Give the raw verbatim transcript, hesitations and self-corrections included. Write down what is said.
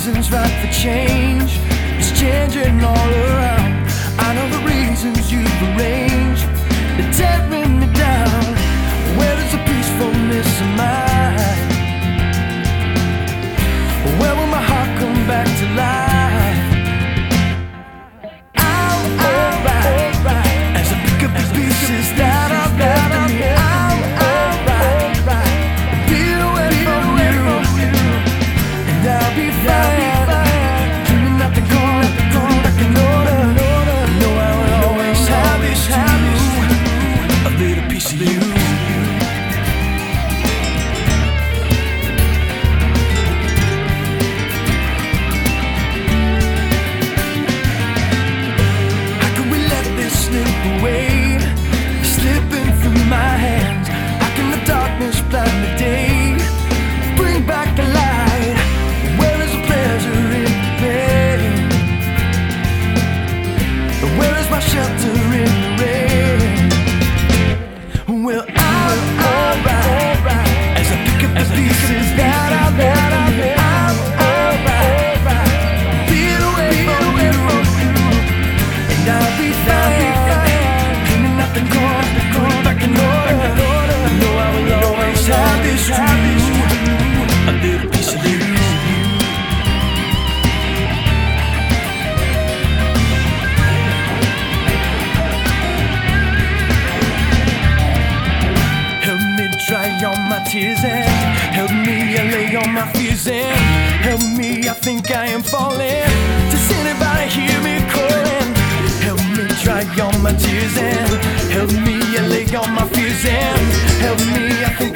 season's right for change. It's changing all around. I know the reasons you've arranged. They're tearing me down. Where is the peacefulness of mine? Where will my heart come back to life? I'm alright as I pick up the pieces that I've left in me. I'm alright. Be away from you, and I'll be fine. Dreaming nothing gone, nothing gone back in order. I know I will always have this too. A little piece of you. Slipping through my hands. How can the darkness blind the day? Bring back the light. Where is the pleasure in the pain? Where is my shelter in the rain? Well, I'm alright as I pick up the pieces that I've left. I'm alright. Be away from you, and I'll be fine. Nothing gone, going back in order. I know I will always have this to you. A little piece of you. Help me dry all my tears and help me allay all my fears and help me, I think I am falling. Does anybody hear me calling? Help me dry all my tears and help me allay all my fears and help me, I think